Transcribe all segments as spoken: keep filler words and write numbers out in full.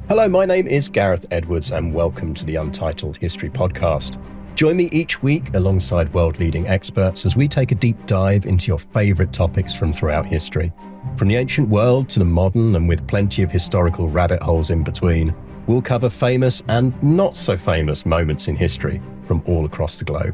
Hello, my name is Gareth Edwards and welcome to the Untitled History Podcast. Join me each week alongside world-leading experts as we take a deep dive into your favourite topics from throughout history. From the ancient world to the modern, and with plenty of historical rabbit holes in between, we'll cover famous and not so famous moments in history from all across the globe.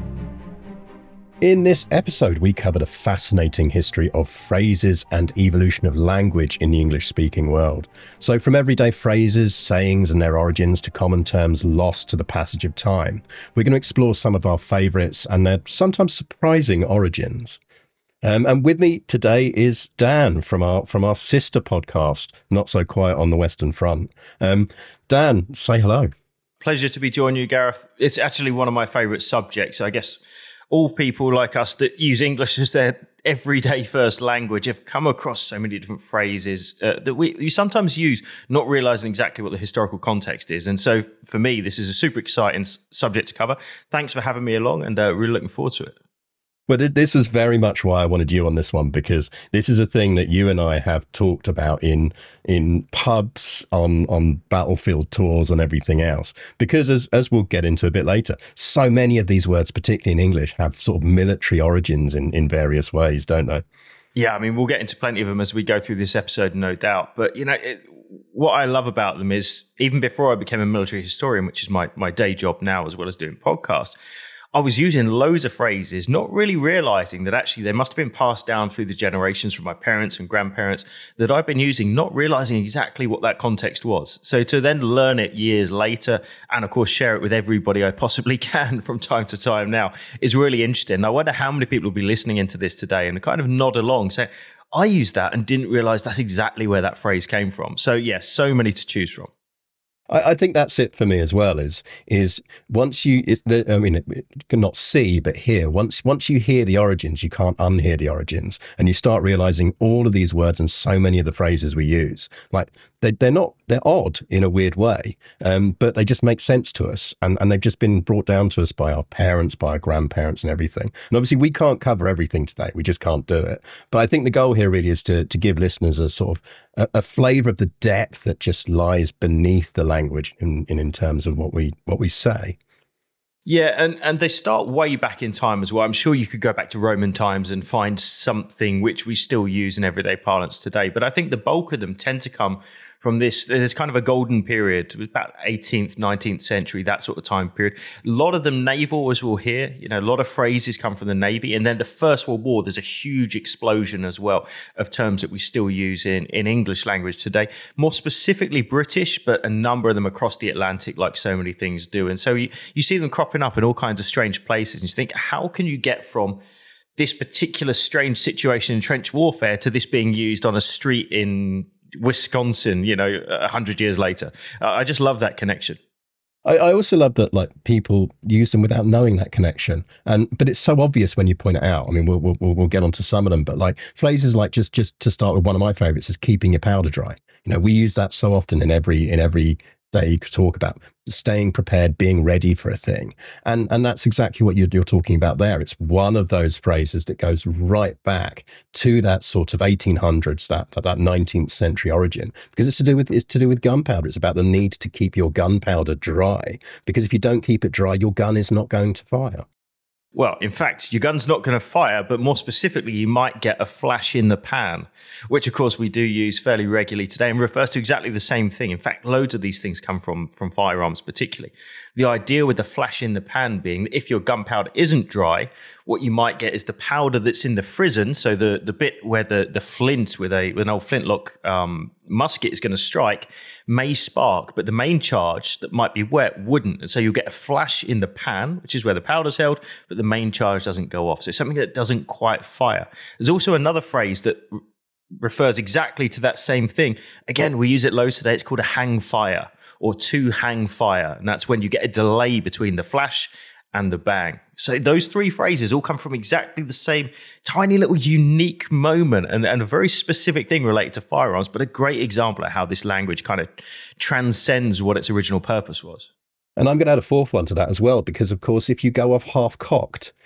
In this episode, we covered a fascinating history of phrases and evolution of language in the English-speaking world. So from everyday phrases, sayings and their origins to common terms lost to the passage of time, we're going to explore some of our favourites and their sometimes surprising origins. Um, and with me today is Dan from our from our sister podcast, Not So Quiet on the Western Front. Um, Dan, say hello. Pleasure to be joining you, Gareth. It's actually one of my favourite subjects, I guess. All people like us that use English as their everyday first language have come across so many different phrases uh, that we you sometimes use, not realizing exactly what the historical context is. And so for me, this is a super exciting s- subject to cover. Thanks for having me along and uh, really looking forward to it. Well, this was very much why I wanted you on this one, because this is a thing that you and I have talked about in in pubs, on on battlefield tours and everything else. Because as as we'll get into a bit later, so many of these words, particularly in English, have sort of military origins in, in various ways, don't they? Yeah, I mean, we'll get into plenty of them as we go through this episode, no doubt. But, you know, it, what I love about them is even before I became a military historian, which is my, my day job now, as well as doing podcasts, I was using loads of phrases, not really realizing that actually they must have been passed down through the generations from my parents and grandparents that I've been using, not realizing exactly what that context was. So to then learn it years later and, of course, share it with everybody I possibly can from time to time now is really interesting. I wonder how many people will be listening into this today and kind of nod along, say, I used that and didn't realize that's exactly where that phrase came from. So, yes, so many to choose from. I, I think that's it for me as well. Is is once you, it, I mean, it, it cannot see but hear. Once once you hear the origins, you can't unhear the origins, and you start realizing all of these words and so many of the phrases we use, like they they're not they're odd in a weird way, um, but they just make sense to us, and and they've just been brought down to us by our parents, by our grandparents, and everything. And obviously, we can't cover everything today. We just can't do it. But I think the goal here really is to to give listeners a sort of a, a flavour of the depth that just lies beneath the language in, in in terms of what we what we say. Yeah, and, and they start way back in time as well. I'm sure you could go back to Roman times and find something which we still use in everyday parlance today. But I think the bulk of them tend to come from this, there's kind of a golden period, it was about eighteenth, nineteenth century, that sort of time period. A lot of them naval, as we'll hear, you know, a lot of phrases come from the Navy. And then the First World War, there's a huge explosion as well of terms that we still use in, in English language today. More specifically British, but a number of them across the Atlantic, like so many things do. And so you, you see them cropping up in all kinds of strange places. And you think, how can you get from this particular strange situation in trench warfare to this being used on a street in Wisconsin, you know, a hundred years later? Uh, I just love that connection. I, I also love that, like, people use them without knowing that connection, and but it's so obvious when you point it out. I mean, we'll we'll we'll get onto some of them, but like phrases like just just to start with, one of my favorites is keeping your powder dry. You know, we use that so often in every in every day you talk about staying prepared, being ready for a thing. And and that's exactly what you're, you're talking about there. It's one of those phrases that goes right back to that sort of eighteen hundreds, that that nineteenth century origin, because it's to do with it's to do with gunpowder. It's about the need to keep your gunpowder dry, because if you don't keep it dry, your gun is not going to fire. Well, in fact, your gun's not going to fire, but more specifically, you might get a flash in the pan, which, of course, we do use fairly regularly today and refers to exactly the same thing. In fact, loads of these things come from, from firearms particularly. The idea with the flash in the pan being that if your gunpowder isn't dry, what you might get is the powder that's in the frizzen, so the, the bit where the, the flint with, a, with an old flintlock um, musket is going to strike, may spark, but the main charge that might be wet wouldn't. And so you'll get a flash in the pan, which is where the powder's held, but the main charge doesn't go off. So it's something that doesn't quite fire. There's also another phrase that r- refers exactly to that same thing. Again, we use it loads today. It's called a hang fire or to hang fire. And that's when you get a delay between the flash and the bang. So those three phrases all come from exactly the same tiny little unique moment and, and a very specific thing related to firearms, but a great example of how this language kind of transcends what its original purpose was. And I'm going to add a fourth one to that as well, because, of course, if you go off half-cocked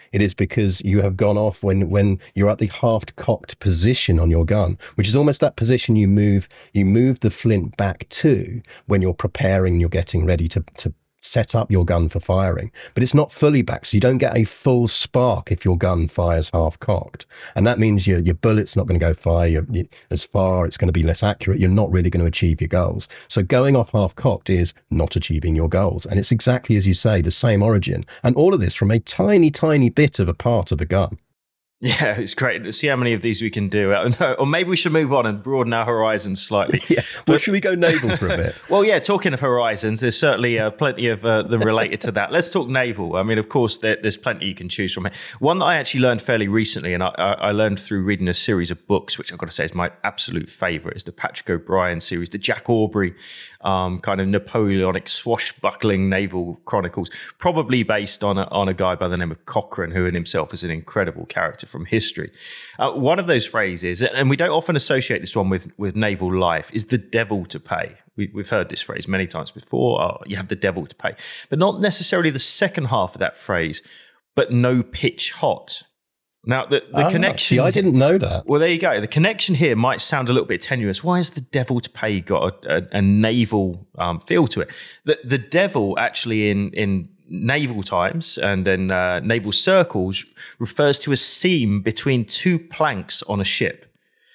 It is because you have gone off when, when you're at the half-cocked position on your gun, which is almost that position you move you move the flint back to when you're preparing, you're getting ready to, to set up your gun for firing. But it's not fully back, so you don't get a full spark if your gun fires half-cocked. And that means your, your bullet's not going to go far you're, you, as far, it's going to be less accurate. You're not really going to achieve your goals. So going off half-cocked is not achieving your goals. And it's exactly as you say, the same origin. And all of this from a tiny, tiny bit of a part of a gun. Yeah, it's great to see how many of these we can do. Or maybe we should move on and broaden our horizons slightly. Yeah. Well, should we go naval for a bit? Well, yeah, talking of horizons, there's certainly uh, plenty of uh, them related to that. Let's talk naval. I mean, of course, there, there's plenty you can choose from. One that I actually learned fairly recently, and I, I learned through reading a series of books, which I've got to say is my absolute favourite, is the Patrick O'Brian series, the Jack Aubrey um, kind of Napoleonic swashbuckling naval chronicles, probably based on a, on a guy by the name of Cochrane, who in himself is an incredible character from history. Uh, one of those phrases, and we don't often associate this one with, with naval life, is the devil to pay. We, we've heard this phrase many times before. Oh, you have the devil to pay. But not necessarily the second half of that phrase, but no pitch hot. Now, the, the ah, connection... See, I didn't know that. Well, there you go. The connection here might sound a little bit tenuous. Why has the devil to pay got a, a, a naval um, feel to it? The, the devil actually in... in naval times and in uh, naval circles refers to a seam between two planks on a ship.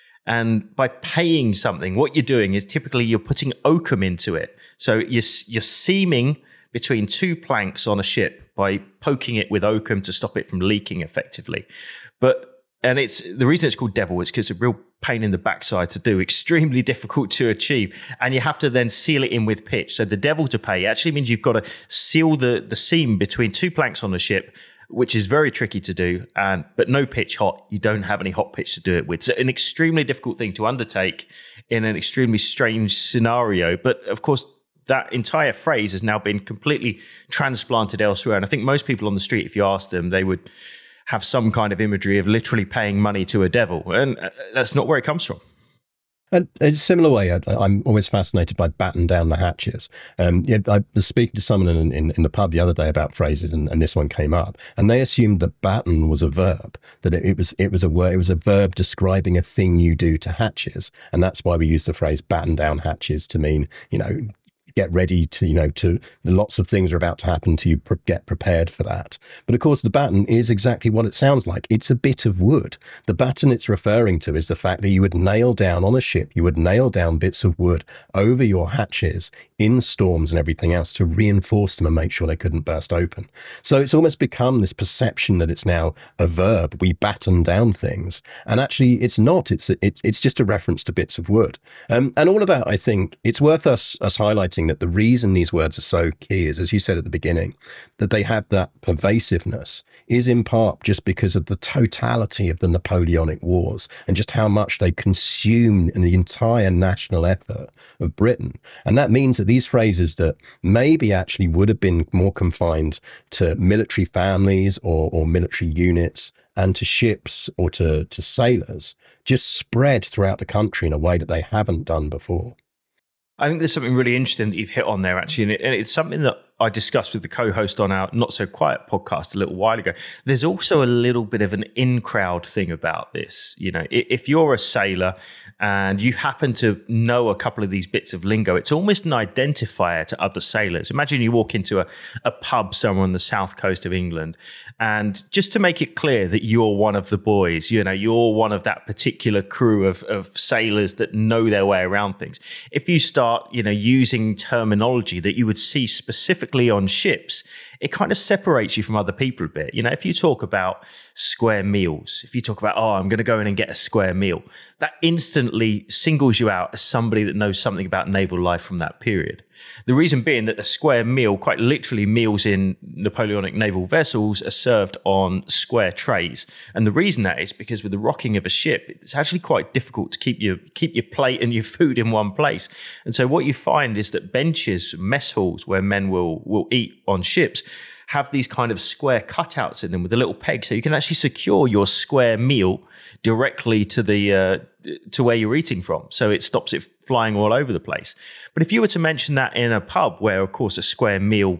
And by paying something, what you're doing is typically you're putting oakum into it. So you're, you're seaming between two planks on a ship by poking it with oakum to stop it from leaking effectively. But and it's the reason it's called devil is because it's a real pain in the backside to do, extremely difficult to achieve. And you have to then seal it in with pitch. So the devil to pay actually means you've got to seal the, the seam between two planks on the ship, which is very tricky to do, and but no pitch hot. You don't have any hot pitch to do it with. So an extremely difficult thing to undertake in an extremely strange scenario. But of course, that entire phrase has now been completely transplanted elsewhere. And I think most people on the street, if you ask them, they would have some kind of imagery of literally paying money to a devil. And that's not where it comes from. And in a similar way, I, I'm always fascinated by batten down the hatches. Um, yeah, I was speaking to someone in, in, in the pub the other day about phrases, and, and this one came up, and they assumed that batten was a verb, that it, it was it was a word, it was a verb describing a thing you do to hatches, and that's why we use the phrase batten down hatches to mean, you know, get ready to, you know, to lots of things are about to happen to you, pre- get prepared for that. But of course, the batten is exactly what it sounds like. It's a bit of wood. The batten it's referring to is the fact that you would nail down on a ship, you would nail down bits of wood over your hatches in storms and everything else to reinforce them and make sure they couldn't burst open. So it's almost become this perception that it's now a verb. We batten down things. And actually, it's not. It's it's, it's just a reference to bits of wood. Um, and all of that, I think, it's worth us us highlighting that the reason these words are so key is, as you said at the beginning, that they have that pervasiveness is in part just because of the totality of the Napoleonic Wars and just how much they consumed in the entire national effort of Britain. And that means that these phrases that maybe actually would have been more confined to military families or, or military units and to ships or to, to sailors just spread throughout the country in a way that they haven't done before. I think there's something really interesting that you've hit on there, actually, and, it, and it's something that I discussed with the co-host on our Not So Quiet podcast a little while ago. There's also a little bit of an in-crowd thing about this. You know, if you're a sailor and you happen to know a couple of these bits of lingo, it's almost an identifier to other sailors. Imagine you walk into a, a pub somewhere on the south coast of England, and just to make it clear that you're one of the boys, you know, you're one of that particular crew of, of sailors that know their way around things. If you start, you know, using terminology that you would see specifically on ships, it kind of separates you from other people a bit. You know, if you talk about square meals, if you talk about, oh, I'm going to go in and get a square meal, that instantly singles you out as somebody that knows something about naval life from that period. The reason being that a square meal, quite literally meals in Napoleonic naval vessels, are served on square trays. And the reason that is because with the rocking of a ship, it's actually quite difficult to keep your keep your plate and your food in one place. And so what you find is that benches, mess halls where men will will eat on ships, have these kind of square cutouts in them with a little peg, so you can actually secure your square meal directly to the uh, to where you're eating from. So it stops it flying all over the place. But if you were to mention that in a pub where, of course, a square meal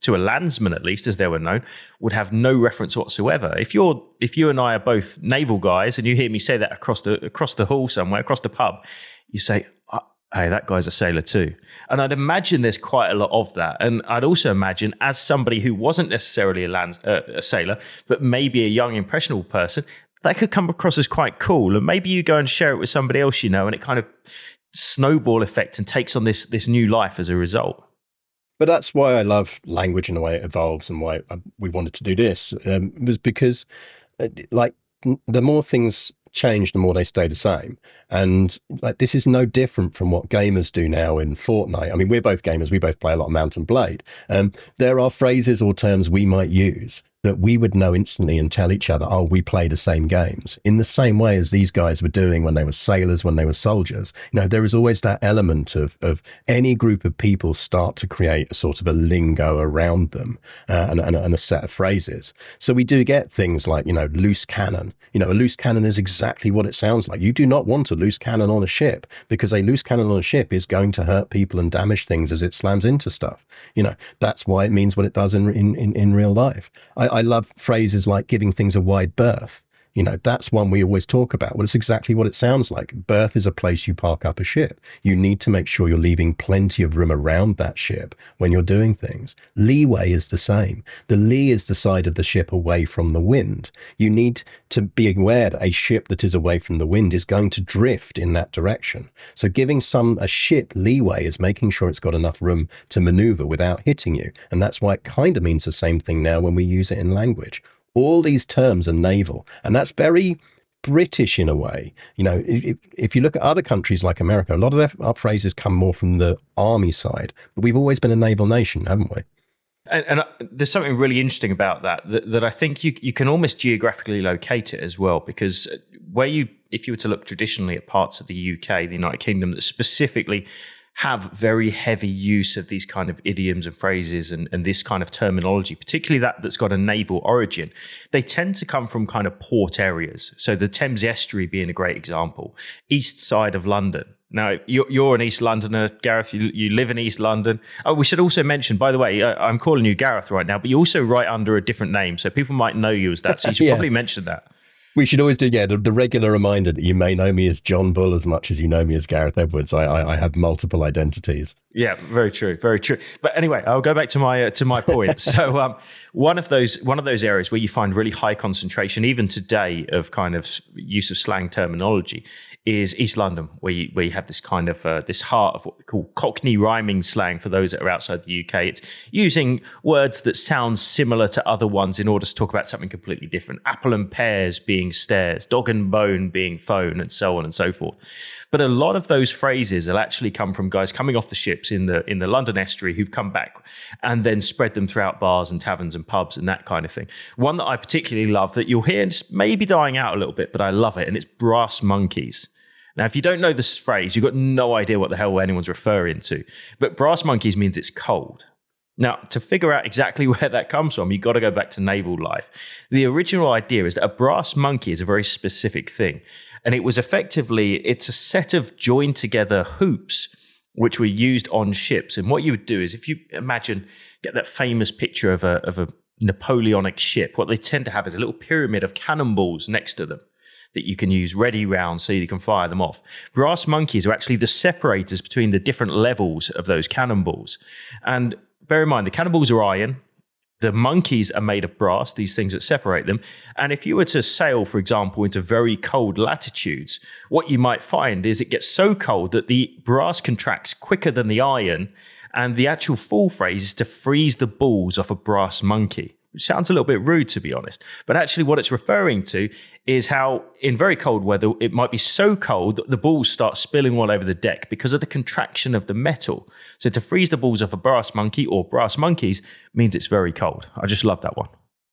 to a landsman at least, as they were known, would have no reference whatsoever. If you're, if you and I are both naval guys, and you hear me say that across the across the hall somewhere, across the pub, you say, oh, "Hey, that guy's a sailor too." And I'd imagine there's quite a lot of that. And I'd also imagine, as somebody who wasn't necessarily a land uh, a sailor, but maybe a young impressionable person, that could come across as quite cool. And maybe you go and share it with somebody else you know, and it kind of snowball effect and takes on this this new life as a result. But that's why I love language and the way it evolves, and why we wanted to do this, um, was because, uh, like, the more things change, the more they stay the same. And like, this is no different from what gamers do now in Fortnite. I mean, we're both gamers. We both play a lot of Mount and Blade. Um, there are phrases or terms we might use that we would know instantly and tell each other, oh, we play the same games, in the same way as these guys were doing when they were sailors, when they were soldiers. You know, there is always that element of, of any group of people start to create a sort of a lingo around them, uh, and, and, and a set of phrases. So we do get things like, you know, loose cannon. You know, a loose cannon is exactly what it sounds like. You do not want a loose cannon on a ship, because a loose cannon on a ship is going to hurt people and damage things as it slams into stuff. You know, that's why it means what it does in, in, in, in real life. I, I love phrases like giving things a wide berth. You know, that's one we always talk about. Well, it's exactly what it sounds like. Berth is a place you park up a ship. You need to make sure you're leaving plenty of room around that ship when you're doing things. Leeway is the same. The lee is the side of the ship away from the wind. You need to be aware that a ship that is away from the wind is going to drift in that direction. So giving some a ship leeway is making sure it's got enough room to maneuver without hitting you. And that's why it kind of means the same thing now when we use it in language. All these terms are naval, and that's very British in a way. You know, if, if you look at other countries like America, a lot of their, our phrases come more from the army side, but we've always been a naval nation, haven't we? And, and uh, there's something really interesting about that, that, that I think you, you can almost geographically locate it as well, because where you, if you were to look traditionally at parts of the U K, the United Kingdom, that specifically have very heavy use of these kind of idioms and phrases and, and this kind of terminology, particularly that that's got a naval origin, they tend to come from kind of port areas. So the Thames Estuary being a great example, east side of London. Now, you're, you're an East Londoner, Gareth, you, you live in East London. Oh, we should also mention, by the way, I, I'm calling you Gareth right now, but you also write under a different name, so people might know you as that. So you should yeah. probably mention that. We should always do, yeah, the, the regular reminder that you may know me as John Bull as much as you know me as Gareth Edwards. I, I, I have multiple identities. Yeah, very true, very true. But anyway, I'll go back to my uh, to my point. So um, one of those one of those areas where you find really high concentration, even today, of kind of use of slang terminology is East London, where you, where you have this kind of uh, this heart of what we call Cockney rhyming slang for those that are outside the U K. It's using words that sound similar to other ones in order to talk about something completely different. Apple and pears being stairs, dog and bone being phone, and so on and so forth. But a lot of those phrases will actually come from guys coming off the ships in the in the London estuary who've come back and then spread them throughout bars and taverns and pubs and that kind of thing. One that I particularly love that you'll hear, and it's maybe dying out a little bit, but I love it, and it's brass monkeys. Now, if you don't know this phrase, you've got no idea what the hell anyone's referring to. But brass monkeys means it's cold. Now, to figure out exactly where that comes from, you've got to go back to naval life. The original idea is that a brass monkey is a very specific thing. And it was effectively, it's a set of joined together hoops which were used on ships. And what you would do is, if you imagine, get that famous picture of a, of a Napoleonic ship, what they tend to have is a little pyramid of cannonballs next to them that you can use ready rounds so you can fire them off. Brass monkeys are actually the separators between the different levels of those cannonballs. And bear in mind, the cannonballs are iron. The monkeys are made of brass, these things that separate them. And if you were to sail, for example, into very cold latitudes, what you might find is it gets so cold that the brass contracts quicker than the iron. And the actual full phrase is to freeze the balls off a brass monkey, which sounds a little bit rude, to be honest. But actually what it's referring to is how in very cold weather, it might be so cold that the balls start spilling all over the deck because of the contraction of the metal. So to freeze the balls off a brass monkey or brass monkeys means it's very cold. I just love that one.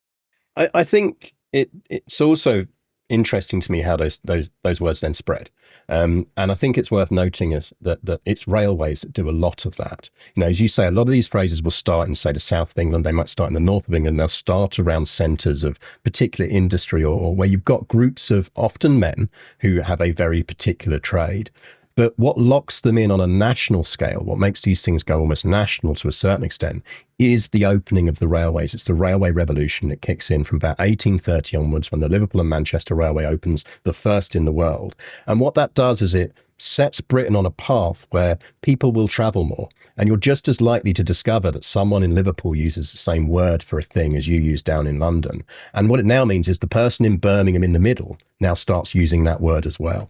I, I think it, it's also interesting to me how those those those words then spread. Um, and I think it's worth noting is that, that it's railways that do a lot of that. You know, as you say, a lot of these phrases will start in, say, the south of England. They might start in the north of England. They'll start around centres of particular industry or, or where you've got groups of often men who have a very particular trade. But what locks them in on a national scale, what makes these things go almost national to a certain extent, is the opening of the railways. It's the railway revolution that kicks in from about eighteen thirty onwards, when the Liverpool and Manchester Railway opens, the first in the world. And what that does is it sets Britain on a path where people will travel more. And you're just as likely to discover that someone in Liverpool uses the same word for a thing as you use down in London. And what it now means is the person in Birmingham in the middle now starts using that word as well.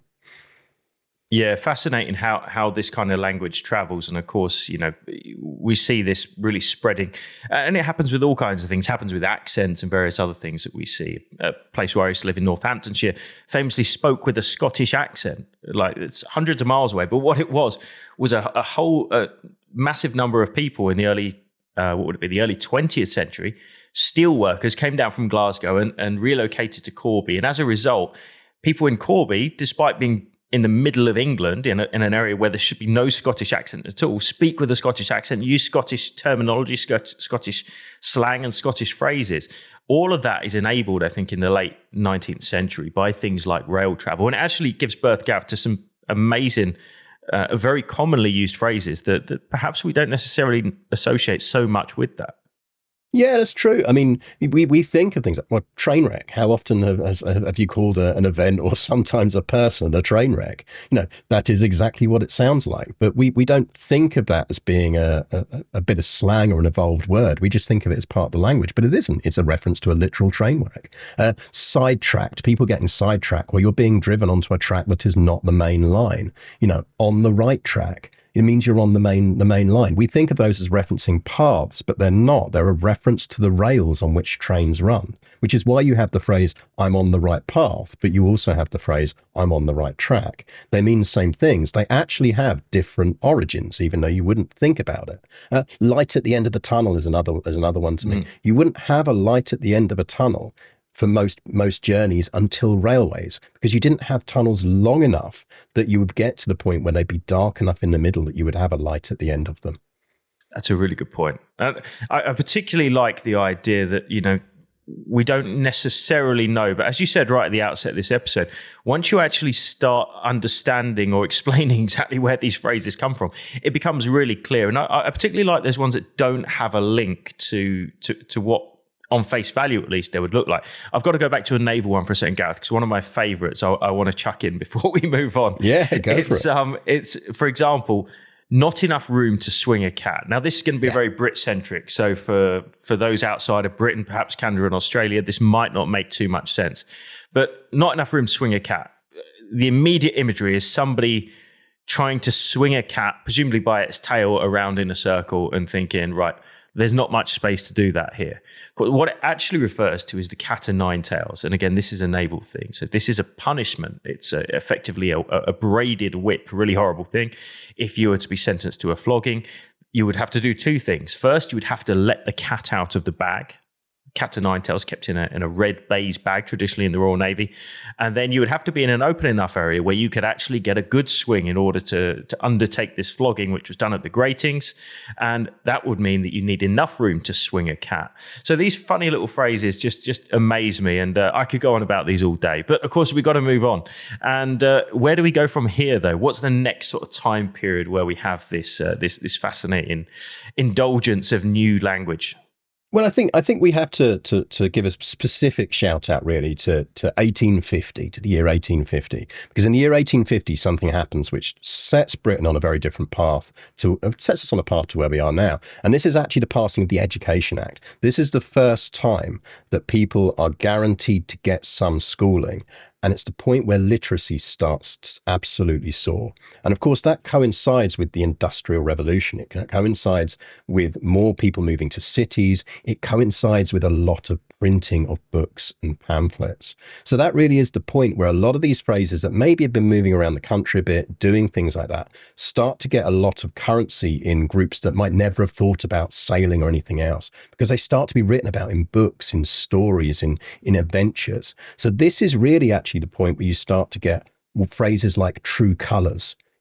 Yeah, fascinating how how this kind of language travels. And of course, you know, we see this really spreading. And it happens with all kinds of things. It happens with accents and various other things that we see. A place where I used to live in Northamptonshire famously spoke with a Scottish accent. Like, it's hundreds of miles away. But what it was, was a, a whole a massive number of people in the early, uh, what would it be, the early twentieth century, steel workers came down from Glasgow and, and relocated to Corby. And as a result, people in Corby, despite being in the middle of England, in, a, in an area where there should be no Scottish accent at all, speak with a Scottish accent, use Scottish terminology, Scot- Scottish slang and Scottish phrases. All of that is enabled, I think, in the late nineteenth century by things like rail travel. And it actually gives birth, Gav, to some amazing, uh, very commonly used phrases that, that perhaps we don't necessarily associate so much with that. Yeah, that's true. I mean, we, we think of things like, well, train wreck. How often have, has, have you called a, an event or sometimes a person a train wreck? You know, that is exactly what it sounds like. But we, we don't think of that as being a, a, a bit of slang or an evolved word. We just think of it as part of the language, but it isn't. It's a reference to a literal train wreck. Uh, sidetracked, people getting sidetracked. Well, you're being driven onto a track that is not the main line. You know, on the right track. It means you're on the main the main line. We think of those as referencing paths, but they're not. They're a reference to the rails on which trains run, which is why you have the phrase, I'm on the right path, but you also have the phrase, I'm on the right track. They mean the same things. They actually have different origins, even though you wouldn't think about it. Uh, light at the end of the tunnel is another, is another one to mm. me. You wouldn't have a light at the end of a tunnel for most most journeys until railways, because you didn't have tunnels long enough that you would get to the point where they'd be dark enough in the middle that you would have a light at the end of them. That's a really good point. Uh, I, I particularly like the idea that, you know, we don't necessarily know, but as you said right at the outset of this episode, once you actually start understanding or explaining exactly where these phrases come from, it becomes really clear. And I, I particularly like those ones that don't have a link to to, to what, on face value at least, they would look like. I've got to go back to a naval one for a second, Gareth, because one of my favourites I, I want to chuck in before we move on. Yeah, go it's, for it. Um, it's, for example, not enough room to swing a cat. Now, this is going to be yeah. very Brit-centric. So for, for those outside of Britain, perhaps Canada and Australia, this might not make too much sense. But not enough room to swing a cat. The immediate imagery is somebody trying to swing a cat, presumably by its tail, around in a circle and thinking, right, there's not much space to do that here. But what it actually refers to is the cat o' nine tails. And again, this is a naval thing. So this is a punishment. It's a, effectively a, a braided whip, really horrible thing. If you were to be sentenced to a flogging, you would have to do two things. First, you would have to let the cat out of the bag. Cat o' nine tails kept in a, in a red baize bag, traditionally in the Royal Navy. And then you would have to be in an open enough area where you could actually get a good swing in order to, to undertake this flogging, which was done at the gratings. And that would mean that you need enough room to swing a cat. So these funny little phrases just, just amaze me. And uh, I could go on about these all day. But of course, we've got to move on. And uh, where do we go from here, though? What's the next sort of time period where we have this, uh, this, this fascinating indulgence of new language? Well, I think I think we have to to to give a specific shout out really to to eighteen fifty, to the year eighteen fifty, because in the year eighteen fifty something happens which sets Britain on a very different path to uh, sets us on a path to where we are now. And this is actually the passing of the Education Act. This is the first time that people are guaranteed to get some schooling. And it's the point where literacy starts to absolutely soar. And of course, that coincides with the Industrial Revolution. It coincides with more people moving to cities. It coincides with a lot of printing of books and pamphlets. So that really is the point where a lot of these phrases that maybe have been moving around the country a bit, doing things like that, start to get a lot of currency in groups that might never have thought about sailing or anything else, because they start to be written about in books, in stories, in, in adventures. So this is really actually the point where you start to get phrases like true colours.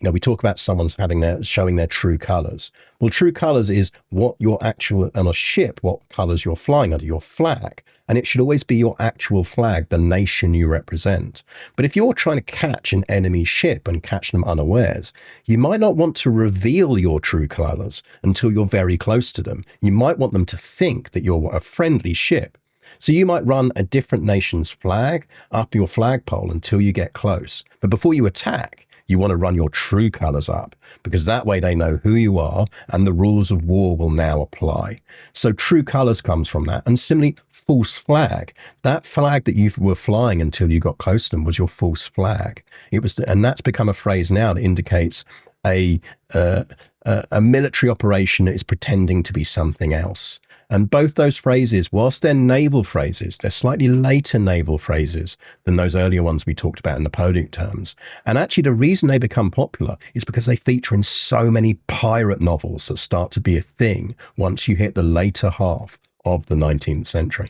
You know, we talk about someone's having their showing their true colors. Well, true colors is what your actual, on a ship, what colors you're flying under, your flag. And it should always be your actual flag, the nation you represent. But if you're trying to catch an enemy ship and catch them unawares, you might not want to reveal your true colors until you're very close to them. You might want them to think that you're a friendly ship. So you might run a different nation's flag up your flagpole until you get close. But before you attack, you want to run your true colors up, because that way they know who you are and the rules of war will now apply. So true colors comes from that. And similarly, false flag. That flag that you were flying until you got close to them was your false flag. It was, and that's become a phrase now that indicates a, uh, a, a military operation that is pretending to be something else. And both those phrases, whilst they're naval phrases, they're slightly later naval phrases than those earlier ones we talked about in Napoleonic terms. And actually, the reason they become popular is because they feature in so many pirate novels that start to be a thing once you hit the later half of the nineteenth century.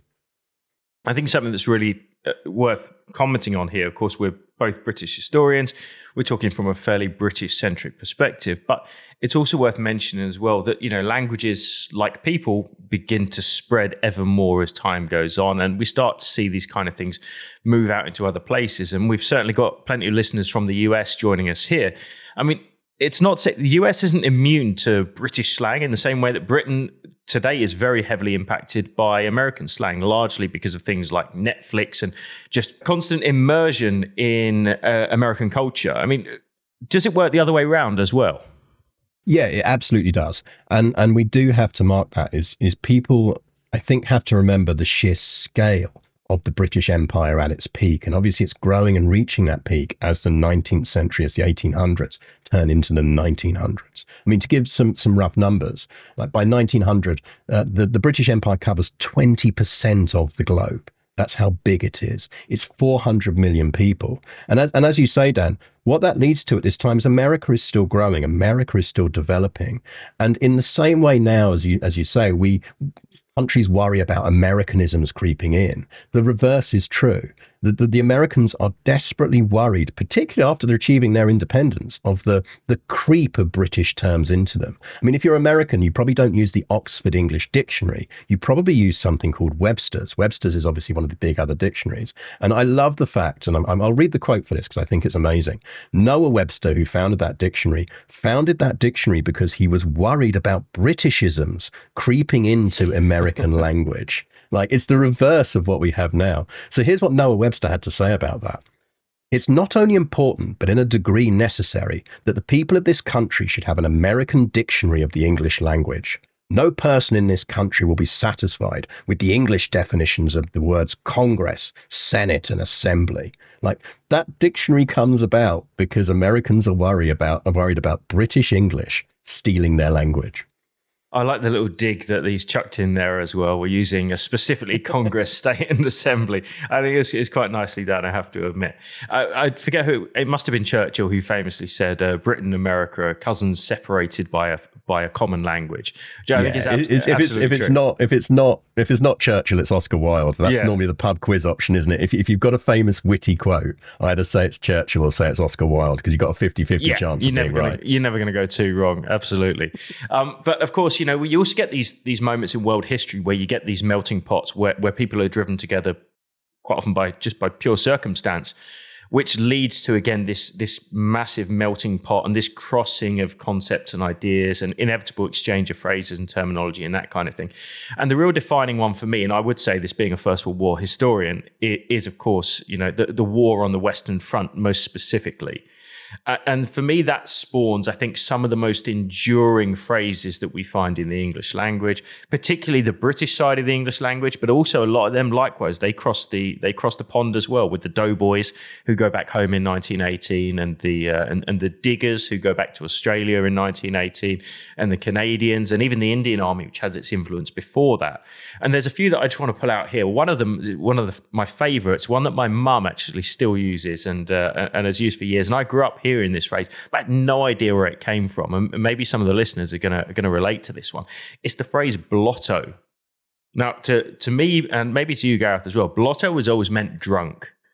I think something that's really uh, worth commenting on here, of course, we're both British historians. We're talking from a fairly British-centric perspective, but it's also worth mentioning as well that, you know, languages, like people, begin to spread ever more as time goes on, and we start to see these kind of things move out into other places. And we've certainly got plenty of listeners from the U S joining us here. I mean, it's not say the U S isn't immune to British slang in the same way that Britain today is very heavily impacted by American slang, largely because of things like Netflix and just constant immersion in uh, American culture. I mean, does it work the other way around as well? Yeah, it absolutely does. And and we do have to mark that is is people, I think, have to remember the sheer scale of the British Empire at its peak. And obviously it's growing and reaching that peak as the nineteenth century, as the eighteen hundreds turn into the nineteen hundreds. I mean, to give some some rough numbers, like by nineteen hundred, uh, the, the British Empire covers twenty percent of the globe. That's how big it is. It's four hundred million people. And as, and as you say, Dan, what that leads to at this time is America is still growing. America is still developing. And in the same way now, as you, as you say, we countries worry about Americanisms creeping in. The reverse is true. The, the, the Americans are desperately worried, particularly after they're achieving their independence, of the, the creep of British terms into them. I mean, if you're American, you probably don't use the Oxford English Dictionary. You probably use something called Webster's. Webster's is obviously one of the big other dictionaries. And I love the fact, and I'm, I'm, I'll read the quote for this because I think it's amazing. Noah Webster, who founded that dictionary, founded that dictionary because he was worried about Britishisms creeping into American language. Like, it's the reverse of what we have now. So here's what Noah Webster had to say about that. It's not only important, but in a degree necessary, that the people of this country should have an American dictionary of the English language. No person in this country will be satisfied with the English definitions of the words Congress, Senate, and Assembly. Like, that dictionary comes about because Americans are worried about, are worried about British English stealing their language. I like the little dig that he's chucked in there as well. We're using a specifically Congress, State and Assembly. I think it's, it's quite nicely done, I have to admit. I, I forget who, it must have been Churchill who famously said, uh, Britain and America are cousins separated by a by a common language. Which I yeah, think is ab- it's, if it's if it's true. not if it's not if it's not Churchill, it's Oscar Wilde. That's yeah. normally the pub quiz option, isn't it? If if you've got a famous witty quote, either say it's Churchill or say it's Oscar Wilde, because you've got a fifty-fifty yeah, chance you're of never being gonna, right. You're never going to go too wrong. Absolutely. Um, but of course, you know, you also get these these moments in world history where you get these melting pots where where people are driven together quite often by just by pure circumstance, which leads to, again, this this massive melting pot and this crossing of concepts and ideas and inevitable exchange of phrases and terminology and that kind of thing. And the real defining one for me, and I would say this being a First World War historian, is, of course, you know, the, the war on the Western Front most specifically. Uh, and for me, that spawns, I think, some of the most enduring phrases that we find in the English language, particularly the British side of the English language, but also a lot of them, likewise, they cross the they cross the pond as well, with the doughboys who go back home in nineteen eighteen, and the uh, and, and the diggers who go back to Australia in nineteen eighteen, and the Canadians, and even the Indian Army, which has its influence before that. And there's a few that I just want to pull out here. One of them, one of the, my favourites, one that my mum actually still uses and uh, and has used for years, and I grew up hearing this phrase, but I had no idea where it came from. And maybe some of the listeners are going to are going to relate to this one. It's the phrase blotto. Now, to to me, and maybe to you, Gareth, as well, blotto was always meant drunk.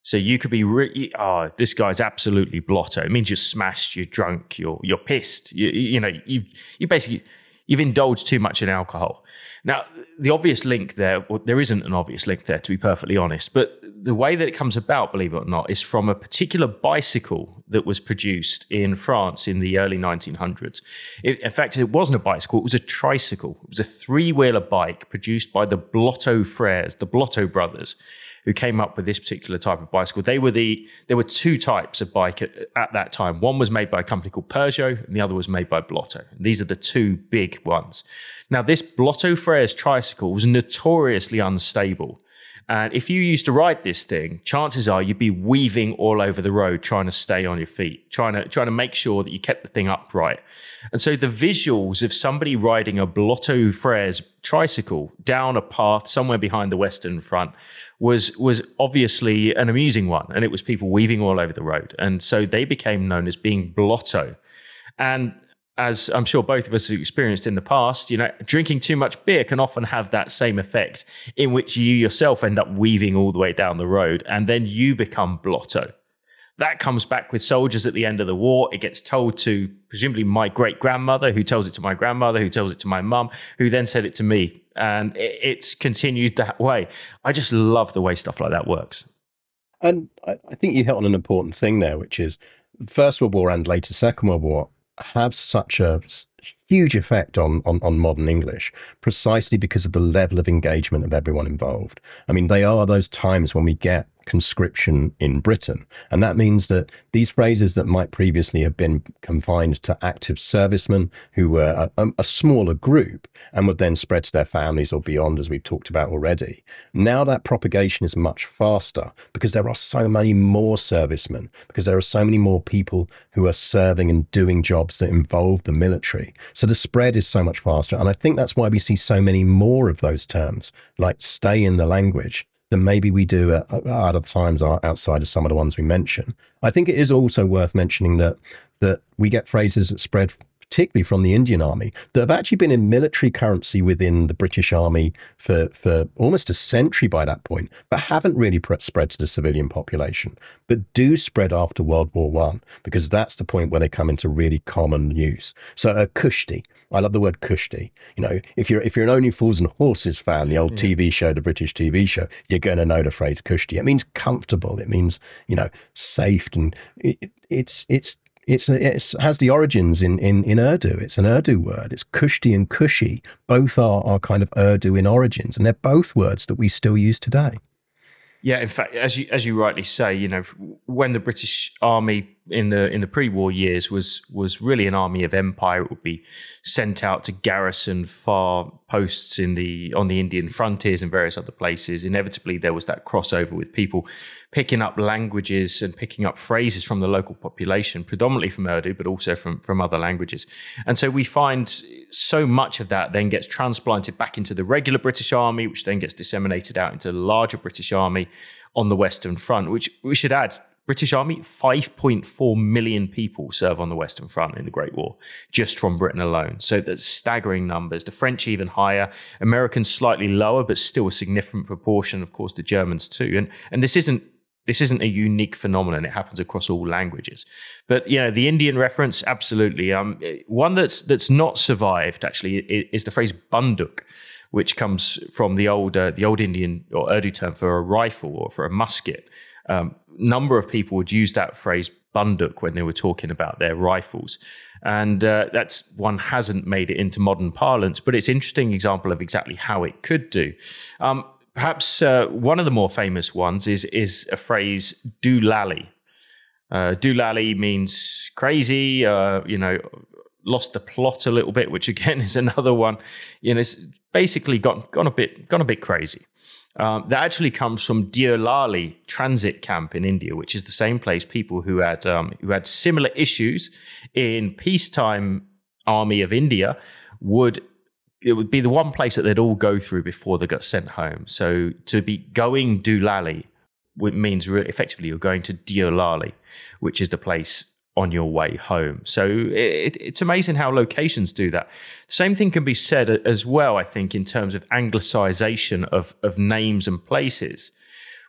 So you could be really, oh, this guy's absolutely blotto. It means you're smashed, you're drunk, you're you're pissed. You, you know, you you basically, you've indulged too much in alcohol. Now, the obvious link there, well, there isn't an obvious link there, to be perfectly honest, but the way that it comes about, believe it or not, is from a particular bicycle that was produced in France in the early nineteen hundreds. It, in fact, it wasn't a bicycle, it was a tricycle. It was a three-wheeler bike produced by the Blotto Frères, the Blotto brothers, who came up with this particular type of bicycle. They were the there were two types of bike at, at that time. One was made by a company called Peugeot, and the other was made by Blotto. These are the two big ones. Now, this Blotto Frères tricycle was notoriously unstable. And if you used to ride this thing, chances are you'd be weaving all over the road trying to stay on your feet, trying to trying to make sure that you kept the thing upright. And so the visuals of somebody riding a Blotto Frères tricycle down a path somewhere behind the Western Front was was obviously an amusing one. And it was people weaving all over the road. And so they became known as being Blotto. And as I'm sure both of us have experienced in the past, you know, drinking too much beer can often have that same effect in which you yourself end up weaving all the way down the road and then you become blotto. That comes back with soldiers at the end of the war. It gets told to presumably my great-grandmother, who tells it to my grandmother, who tells it to my mum, who then said it to me. And it's continued that way. I just love the way stuff like that works. And I, I think you hit on an important thing there, which is First World War and later Second World War have such a huge effect on, on, on modern English, precisely because of the level of engagement of everyone involved. I mean, they are those times when we get conscription in Britain. And that means that these phrases that might previously have been confined to active servicemen who were a, a smaller group and would then spread to their families or beyond, as we've talked about already. Now that propagation is much faster because there are so many more servicemen, because there are so many more people who are serving and doing jobs that involve the military. So the spread is so much faster. And I think that's why we see so many more of those terms, like stay in the language, than maybe we do at, at other times outside of some of the ones we mention. I think it is also worth mentioning that that we get phrases that spread particularly from the Indian Army that have actually been in military currency within the British Army for, for almost a century by that point, but haven't really spread to the civilian population, but do spread after World War One, because that's the point where they come into really common use. So a uh, kushti, I love the word kushti. You know, if you're if you're an Only Fools and Horses fan, the old yeah. T V show, the British T V show, you're going to know the phrase kushti. It means comfortable. It means, you know, safe, and it, it's it's. It's, it has the origins in, in, in Urdu. It's an Urdu word. It's kushti and kushi. Both are, are kind of Urdu in origins, and they're both words that we still use today. Yeah, in fact, as you as you rightly say, you know, when the British Army in the in the pre-war years was was really an army of empire, it would be sent out to garrison far posts in the on the Indian frontiers and various other places. Inevitably, there was that crossover with people picking up languages and picking up phrases from the local population, predominantly from Urdu, but also from from other languages. And so we find so much of that then gets transplanted back into the regular British Army, which then gets disseminated out into the larger British Army on the Western Front, which we should add, British Army, five point four million people serve on the Western Front in the Great War, just from Britain alone. So that's staggering numbers. The French even higher, Americans slightly lower, but still a significant proportion, of course, the Germans too. And and this isn't this isn't a unique phenomenon. It happens across all languages. But, you know, the Indian reference, absolutely. Um, one that's that's not survived, actually, is the phrase banduk, which comes from the old uh, the old Indian or Urdu term for a rifle or for a musket. Um, number of people would use that phrase banduk when they were talking about their rifles. And uh, that's one hasn't made it into modern parlance, but it's an interesting example of exactly how it could do. Um, perhaps uh, one of the more famous ones is is a phrase doolally. Uh, doolally means crazy, uh, you know, lost the plot a little bit, which again is another one. You know, it's basically gone gone a bit gone a bit crazy. Um, that actually comes from Deolali transit camp in India, which is the same place people who had um, who had similar issues in peacetime army of India would it would be the one place that they'd all go through before they got sent home. So to be going Doolally means really effectively you're going to Deolali, which is the place on your way home. So it, it's amazing how locations do that. The same thing can be said as well, I think, in terms of anglicization of, of names and places.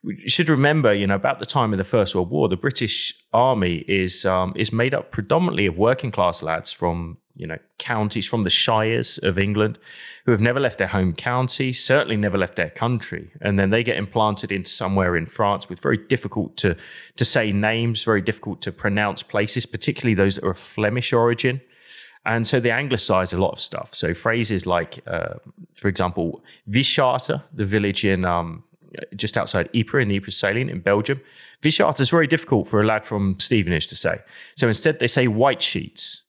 we should remember, you know, about the time of the First World War, the British Army is um, is made up predominantly of working class lads from, you know, counties, from the shires of England, who have never left their home county, certainly never left their country. And then they get implanted into somewhere in France with very difficult to, to say names, very difficult to pronounce places, particularly those that are of Flemish origin. And so they anglicize a lot of stuff. So phrases like, uh, for example, Wijchate, the village in um, just outside Ypres, in the Ypres salient in Belgium. Wijchate is very difficult for a lad from Stevenage to say. So instead they say white sheets.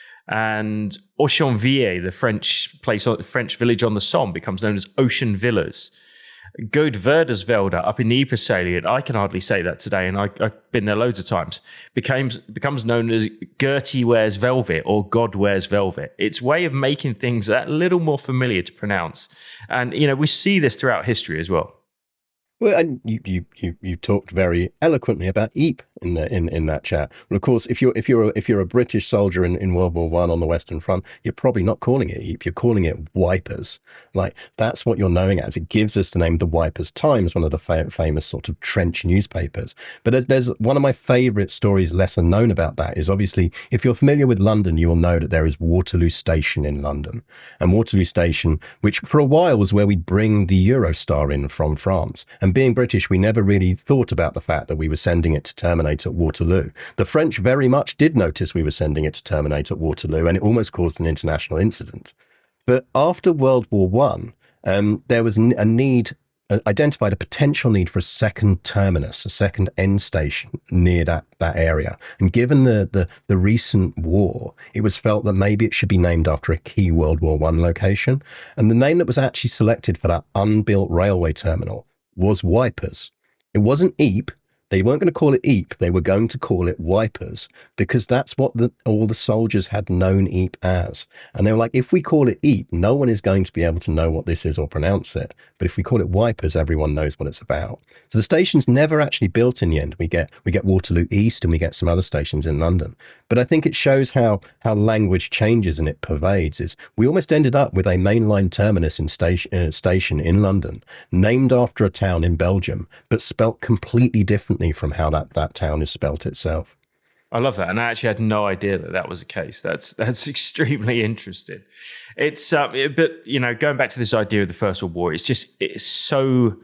And Auchenville, the French place, the French village on the Somme, becomes known as Ocean Villas. Goedverdersvelde up in the Ypres salient, I can hardly say that today, and I, I've been there loads of times, becomes becomes known as Gertie wears velvet or God wears velvet. It's a way of making things that little more familiar to pronounce. And, you know, we see this throughout history as well. Well, and you, you you you talked very eloquently about Ypres in the, in in that chat. Well, of course, if you're if you're a, if you're a British soldier in, in World War One on the Western Front, you're probably not calling it Ypres. You're calling it Wipers. Like, that's what you're knowing as. It gives us the name the Wipers Times, one of the fa- famous sort of trench newspapers. But there's, there's one of my favourite stories, lesser known about that, is obviously, if you're familiar with London, you will know that there is Waterloo Station in London, and Waterloo Station, which for a while was where we'd bring the Eurostar in from France. And being British, we never really thought about the fact that we were sending it to terminate at Waterloo. The French very much did notice we were sending it to terminate at Waterloo, and it almost caused an international incident. But after World War One, um, there was a need, uh, identified a potential need for a second terminus, a second end station near that, that area. And given the, the, the recent war, it was felt that maybe it should be named after a key World War One location. And the name that was actually selected for that unbuilt railway terminal was Wipers. It wasn't Ypres. They weren't going to call it Ypres. They were going to call it Wipers, because that's what the, all the soldiers had known Ypres as. And they were like, if we call it Ypres, no one is going to be able to know what this is or pronounce it. But if we call it Wipers, everyone knows what it's about. So the station's never actually built in the end. We get we get Waterloo East, and we get some other stations in London. But I think it shows how how language changes and it pervades. Is we almost ended up with a mainline terminus in station, uh, station in London, named after a town in Belgium, but spelt completely differently from how that, that town is spelt itself. I love that, and I actually had no idea that that was the case. That's that's extremely interesting. It's um, it, but you know, going back to this idea of the First World War, it's just it's so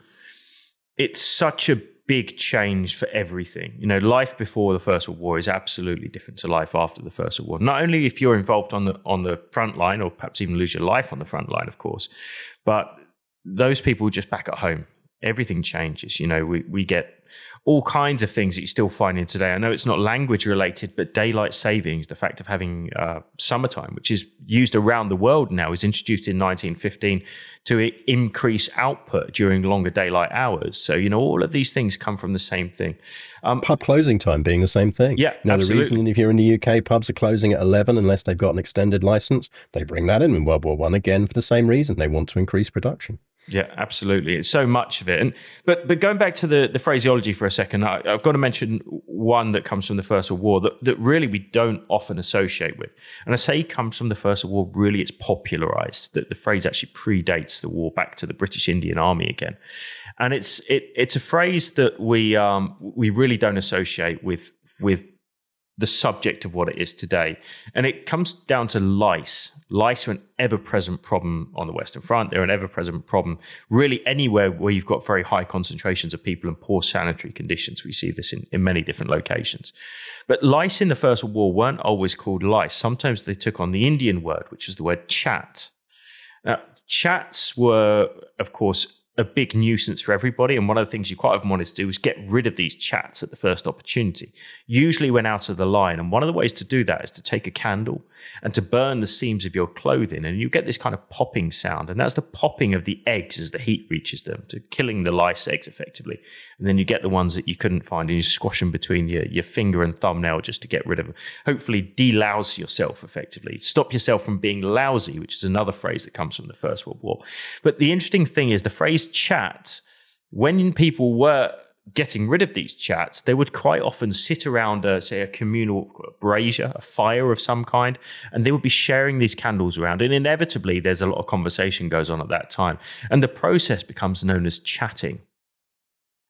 it's such a big change for everything. You know, life before the First World War is absolutely different to life after the First World War. Not only if you're involved on the on the front line, or perhaps even lose your life on the front line, of course, but those people just back at home, everything changes. You know, we we get all kinds of things that you still find in today. I know it's not language related, but daylight savings, the fact of having uh, summertime, which is used around the world now, is introduced in nineteen fifteen to increase output during longer daylight hours. So, you know, all of these things come from the same thing. Um, Pub closing time being the same thing. Yeah, now, absolutely. The reason if you're in the U K, pubs are closing at eleven unless they've got an extended license. They bring that in in World War One again for the same reason. They want to increase production. Yeah, absolutely. It's so much of it. And but but going back to the, the phraseology for a second, I, I've got to mention one that comes from the First World War that, that really we don't often associate with. And I say comes from the First World War, really it's popularized, that the phrase actually predates the war back to the British Indian Army again. And it's it it's a phrase that we um we really don't associate with with the subject of what it is today. And it comes down to lice. Lice are an ever-present problem on the Western Front. They're an ever-present problem really anywhere where you've got very high concentrations of people and poor sanitary conditions. We see this in, in many different locations. But lice in the First World War weren't always called lice. Sometimes they took on the Indian word, which is the word chat. Now, chats were, of course, a big nuisance for everybody. And one of the things you quite often wanted to do was get rid of these chats at the first opportunity, usually when out of the line. And one of the ways to do that is to take a candle and to burn the seams of your clothing. And you get this kind of popping sound. And that's the popping of the eggs as the heat reaches them, to killing the lice eggs effectively. And then you get the ones that you couldn't find and you squash them between your, your finger and thumbnail just to get rid of them. Hopefully delouse yourself effectively. Stop yourself from being lousy, which is another phrase that comes from the First World War. But the interesting thing is the phrase chat, when people were getting rid of these chats, they would quite often sit around, a, say, a communal brazier, a fire of some kind, and they would be sharing these candles around. And inevitably, there's a lot of conversation goes on at that time. And the process becomes known as chatting.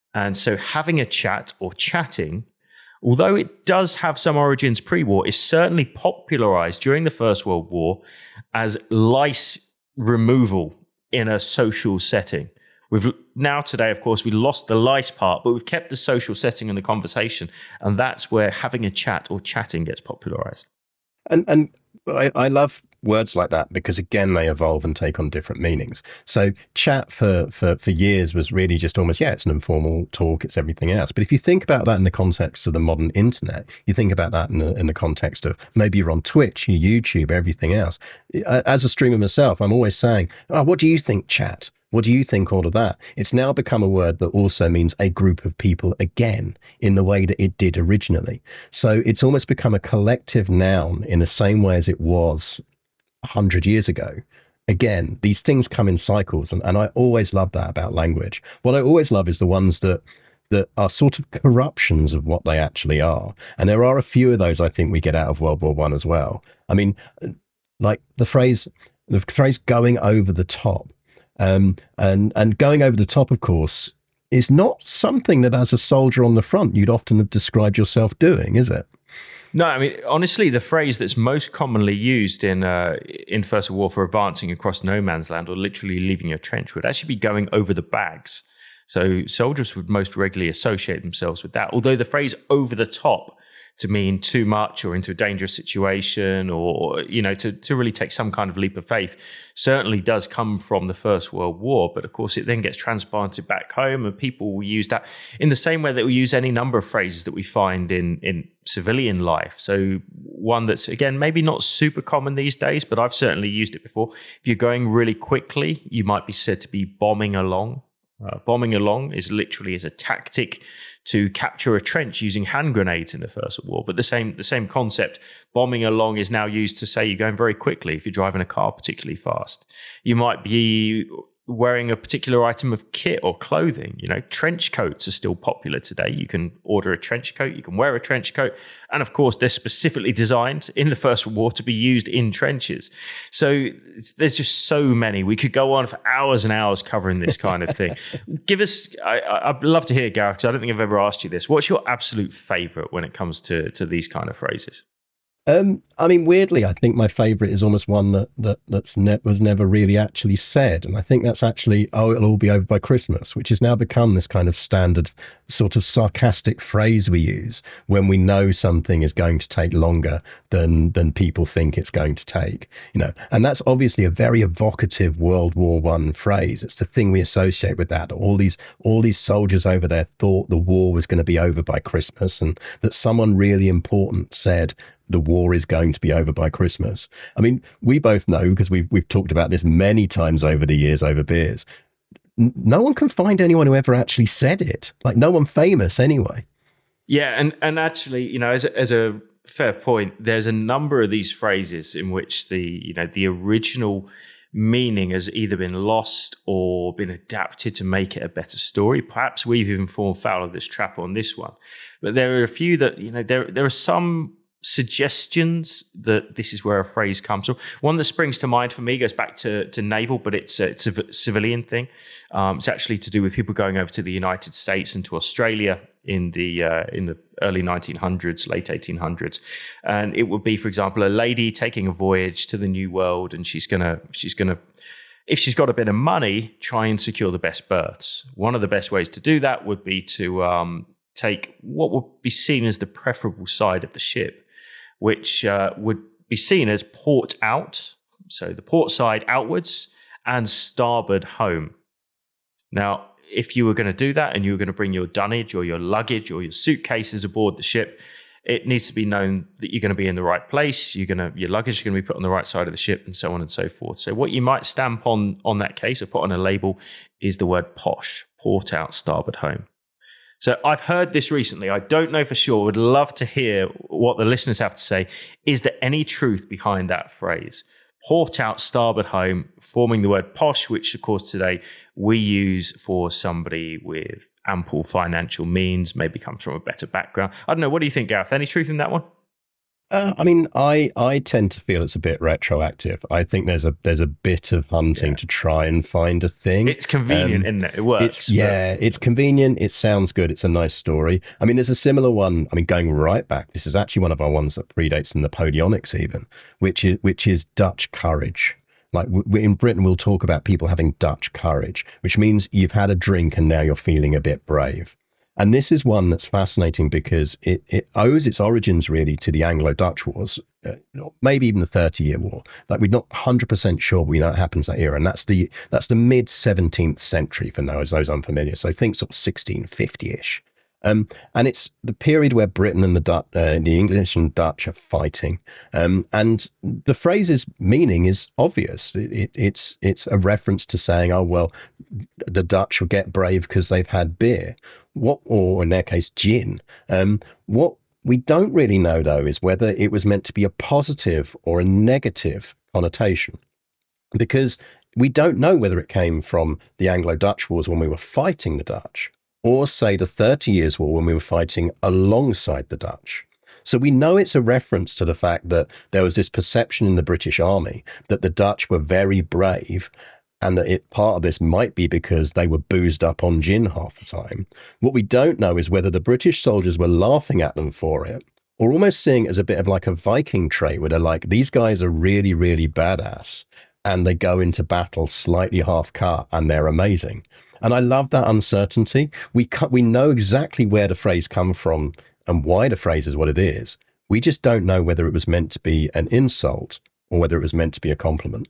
And so having a chat or chatting, although it does have some origins pre-war, is certainly popularized during the First World War as lice removal in a social setting. We've now today, of course, we lost the lice part, but we've kept the social setting and the conversation. And that's where having a chat or chatting gets popularized. And and I, I love words like that because, again, they evolve and take on different meanings. So chat for, for, for years was really just almost, yeah, it's an informal talk, it's everything else. But if you think about that in the context of the modern internet, you think about that in the, in the context of maybe you're on Twitch, YouTube, everything else. As a streamer myself, I'm always saying, oh, what do you think, chat? What do you think all of that? It's now become a word that also means a group of people again in the way that it did originally. So it's almost become a collective noun in the same way as it was one hundred years ago. Again, these things come in cycles, and, and I always love that about language. What I always love is the ones that that are sort of corruptions of what they actually are. And there are a few of those I think we get out of World War One as well. I mean, like the phrase, the phrase going over the top. Um, and, and going over the top, of course, is not something that as a soldier on the front you'd often have described yourself doing, is it? No, I mean, honestly, the phrase that's most commonly used in uh, in First World War for advancing across no man's land or literally leaving your trench would actually be going over the bags. So soldiers would most regularly associate themselves with that, although the phrase over the top to mean too much or into a dangerous situation or, you know, to, to really take some kind of leap of faith certainly does come from the First World War. But of course, it then gets transplanted back home and people will use that in the same way that we use any number of phrases that we find in, in civilian life. So one that's, again, maybe not super common these days, but I've certainly used it before. If you're going really quickly, you might be said to be bombing along. Uh, bombing along is literally as a tactic to capture a trench using hand grenades in the First World War. But the same the same concept, bombing along, is now used to say you're going very quickly if you're driving a car particularly fast. You might be wearing a particular item of kit or clothing. You know, trench coats are still popular today. You can order a trench coat, you can wear a trench coat. And of course, they're specifically designed in the First World War to be used in trenches. So there's just so many. We could go on for hours and hours covering this kind of thing. Give us, I, I'd love to hear, Gareth, because I don't think I've ever asked you this. What's your absolute favorite when it comes to, to these kind of phrases? Um, I mean, weirdly, I think my favourite is almost one that that that's ne- was never really actually said, and I think that's actually, "Oh, it'll all be over by Christmas," which has now become this kind of standard, sort of sarcastic phrase we use when we know something is going to take longer than than people think it's going to take. You know, and that's obviously a very evocative World War One phrase. It's the thing we associate with that. All these all these soldiers over there thought the war was going to be over by Christmas, and that someone really important said, the war is going to be over by Christmas. I mean, we both know, because we've, we've talked about this many times over the years over beers, n- no one can find anyone who ever actually said it. Like, no one famous anyway. Yeah, and, and actually, you know, as a, as a fair point, there's a number of these phrases in which the, you know, the original meaning has either been lost or been adapted to make it a better story. Perhaps we've even fallen foul of this trap on this one. But there are a few that, you know, there there are some suggestions that this is where a phrase comes from. One that springs to mind for me goes back to, to naval, but it's a, it's a civilian thing. Um, it's actually to do with people going over to the United States and to Australia in the uh, in the early nineteen hundreds, late eighteen hundreds, and it would be, for example, a lady taking a voyage to the New World, and she's gonna she's gonna. If she's got a bit of money, try and secure the best berths. One of the best ways to do that would be to um, take what would be seen as the preferable side of the ship, which uh, would be seen as port out, so the port side outwards, and starboard home. Now, if you were going to do that and you were going to bring your dunnage or your luggage or your suitcases aboard the ship, it needs to be known that you're going to be in the right place. You're going to, your luggage is going to be put on the right side of the ship, and so on and so forth. So what you might stamp on on that case or put on a label is the word posh, port out, starboard home. So I've heard this recently. I don't know for sure. Would love to hear what the listeners have to say. Is there any truth behind that phrase? Port out, starboard home, forming the word posh, which of course today we use for somebody with ample financial means, maybe comes from a better background. I don't know. What do you think, Gareth? Any truth in that one? Uh, I mean, I I tend to feel it's a bit retroactive. I think there's a there's a bit of hunting Yeah. to try and find a thing. It's convenient, Um, isn't it? It works. it's yeah, it's convenient. It sounds good. It's a nice story. I mean, there's a similar one. I mean, going right back, this is actually one of our ones that predates the Napoleonics, even, which is which is Dutch courage. Like w- in Britain, we'll talk about people having Dutch courage, which means you've had a drink and now you're feeling a bit brave. And this is one that's fascinating because it, it owes its origins really to the Anglo-Dutch Wars, uh, maybe even the Thirty-Year War. Like we're not one hundred percent sure, but we know it happens that era. And that's the that's the mid-seventeenth century for those, those unfamiliar. So I think sort of sixteen fifty-ish. Um, and it's the period where Britain and the Dutch, uh, the English and Dutch are fighting. Um, and the phrase's meaning is obvious. It, it, it's it's a reference to saying, oh, well, the Dutch will get brave because they've had beer. What, or in their case, gin. Um, what we don't really know, though, is whether it was meant to be a positive or a negative connotation, because we don't know whether it came from the Anglo-Dutch Wars when we were fighting the Dutch, or say the Thirty Years' War when we were fighting alongside the Dutch. So we know it's a reference to the fact that there was this perception in the British Army that the Dutch were very brave, and that it, part of this might be because they were boozed up on gin half the time. What we don't know is whether the British soldiers were laughing at them for it, or almost seeing it as a bit of like a Viking trait, where they're like, these guys are really, really badass, and they go into battle slightly half cut, and they're amazing. And I love that uncertainty. We cut, we know exactly where the phrase come from and why the phrase is what it is. We just don't know whether it was meant to be an insult or whether it was meant to be a compliment.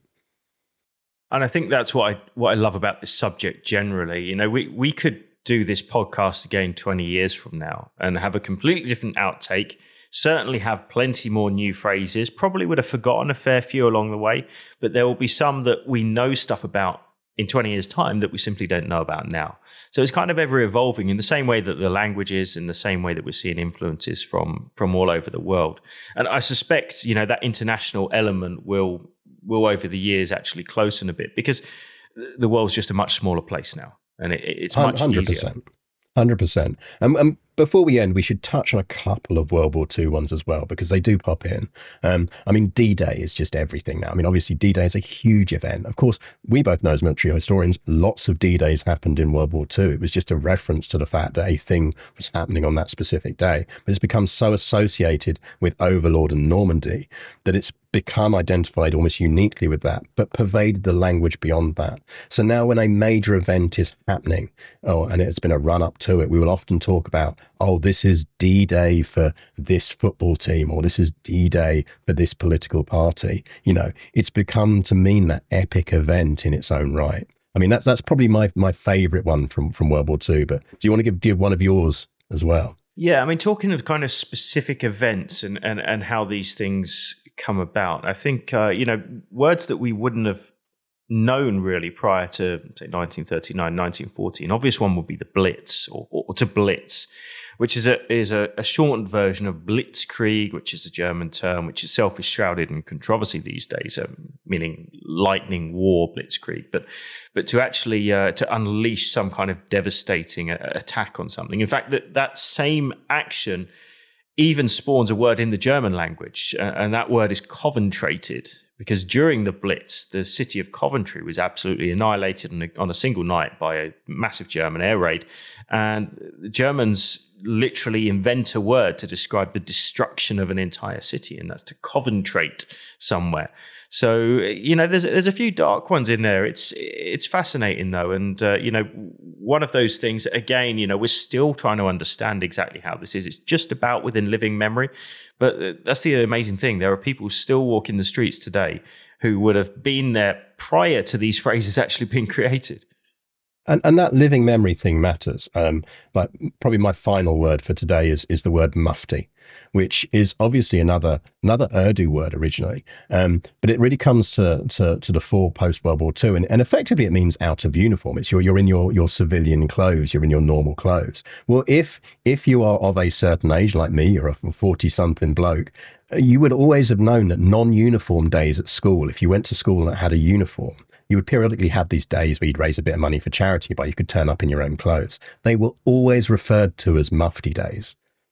And I think that's what I what I love about this subject generally. You know, we, we could do this podcast again twenty years from now and have a completely different outtake, certainly have plenty more new phrases, probably would have forgotten a fair few along the way, but there will be some that we know stuff about in twenty years' time that we simply don't know about now. So it's kind of ever evolving in the same way that the language is, in the same way that we're seeing influences from from all over the world. And I suspect, you know, that international element will will over the years actually closen a bit, because the world's just a much smaller place now, and it, it's much one hundred percent. easier. one hundred percent. Um, um, before we end, we should touch on a couple of World War Two ones as well, because they do pop in. Um, I mean, D-Day is just everything now. I mean, obviously, D-Day is a huge event. Of course, we both know as military historians, lots of D-Days happened in World War Two. It was just a reference to the fact that a thing was happening on that specific day. But it's become so associated with Overlord and Normandy that it's become identified almost uniquely with that, but pervaded the language beyond that. So now when a major event is happening, oh, and it's been a run up to it, we will often talk about, oh, this is D-Day for this football team, or this is D-Day for this political party. You know, it's become to mean that epic event in its own right. I mean, that's that's probably my my favorite one from, from World War Two, but do you want to give, give one of yours as well? Yeah, I mean, talking of kind of specific events and, and, and how these things come about, I think, uh, you know, words that we wouldn't have known really prior to, say, nineteen thirty-nine, nineteen forty. An obvious one would be the Blitz, or, or to blitz, which is a is a, a shortened version of Blitzkrieg, which is a German term, which itself is shrouded in controversy these days, um, meaning lightning war, Blitzkrieg. But but to actually uh, to unleash some kind of devastating uh, attack on something. In fact, that that same action even spawns a word in the German language, uh, and that word is Coventrated, because during the Blitz, the city of Coventry was absolutely annihilated on a, on a single night by a massive German air raid. And the Germans literally invent a word to describe the destruction of an entire city, and that's to coventrate somewhere. So, you know, there's there's a few dark ones in there. It's it's fascinating, though. And, uh, you know, one of those things, again, you know, we're still trying to understand exactly how this is. It's just about within living memory. But that's the amazing thing. There are people still walking the streets today who would have been there prior to these phrases actually being created. And and that living memory thing matters. Um, but probably my final word for today is is the word mufti, which is obviously another another Urdu word originally. Um, but it really comes to to, to the fore post World War Two, and, and effectively it means out of uniform. It's you're you're in your your civilian clothes, you're in your normal clothes. Well, if if you are of a certain age like me, you're a forty something bloke, you would always have known that non-uniform days at school, if you went to school that had a uniform, you would periodically have these days where you'd raise a bit of money for charity, but you could turn up in your own clothes. They were always referred to as mufti days.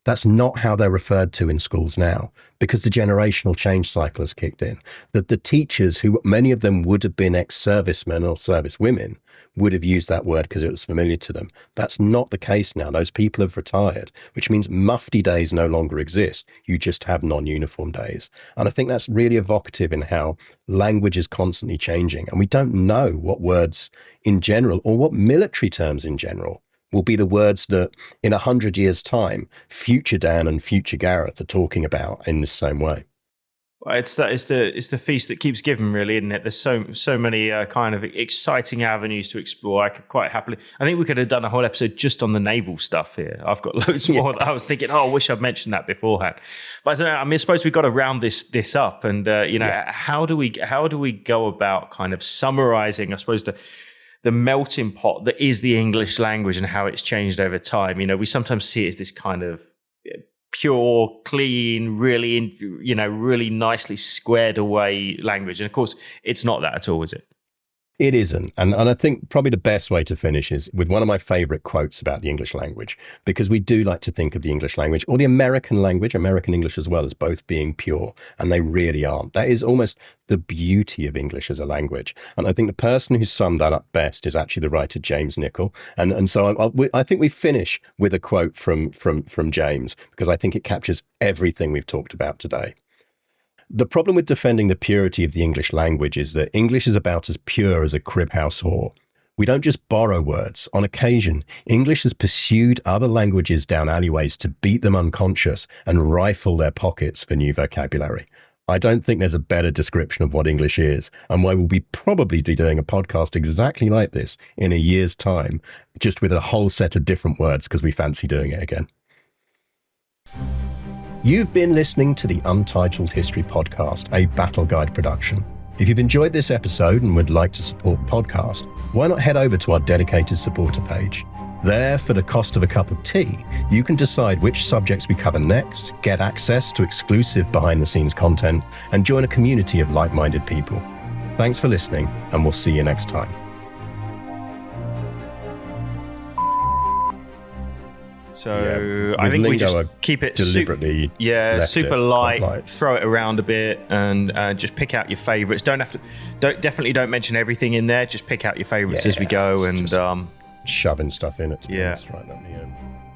That's not how they're referred to in schools now, because the generational change cycle has kicked in. That the teachers, who many of them would have been ex-servicemen or servicewomen, would have used that word because it was familiar to them. That's not the case now. Those people have retired, which means mufti days no longer exist. You just have non-uniform days. And I think that's really evocative in how language is constantly changing. And we don't know what words in general or what military terms in general will be the words that in a hundred years' time, future Dan and future Gareth are talking about in the same way. Well, it's the it's the it's the feast that keeps giving, really, isn't it? There's so so many uh, kind of exciting avenues to explore. I could quite happily. I think we could have done a whole episode just on the naval stuff here. I've got loads more. Yeah. That I was thinking, oh, I wish I'd mentioned that beforehand. But I don't know. I mean, I suppose we've got to round this this up, and uh, you know, yeah. how do we how do we go about kind of summarizing? I suppose the. the melting pot that is the English language and how it's changed over time. You know, we sometimes see it as this kind of pure, clean, really, you know, really nicely squared away language. And of course, it's not that at all, is it? It isn't. And, and I think probably the best way to finish is with one of my favorite quotes about the English language, because we do like to think of the English language or the American language, American English as well, as both being pure, and they really aren't. That is almost the beauty of English as a language. And I think the person who summed that up best is actually the writer James Nichol. And and so I, I think we finish with a quote from, from, from James, because I think it captures everything we've talked about today. The problem with defending the purity of the English language is that English is about as pure as a crib house whore. We don't just borrow words. On occasion, English has pursued other languages down alleyways to beat them unconscious and rifle their pockets for new vocabulary. I don't think there's a better description of what English is, and why we'll be probably be doing a podcast exactly like this in a year's time, just with a whole set of different words because we fancy doing it again. You've been listening to the Untitled History Podcast, a Battle Guide production. If you've enjoyed this episode and would like to support the podcast, why not head over to our dedicated supporter page? There, for the cost of a cup of tea, you can decide which subjects we cover next, get access to exclusive behind-the-scenes content, and join a community of like-minded people. Thanks for listening, and we'll see you next time. So yeah, I think Lingo, we just keep it deliberately super, yeah, super light, light, throw it around a bit, and uh, just pick out your favorites. Don't have to, don't definitely don't mention everything in there. Just pick out your favorites yeah, as we go, and um, shoving stuff in it. Yeah, right at the end.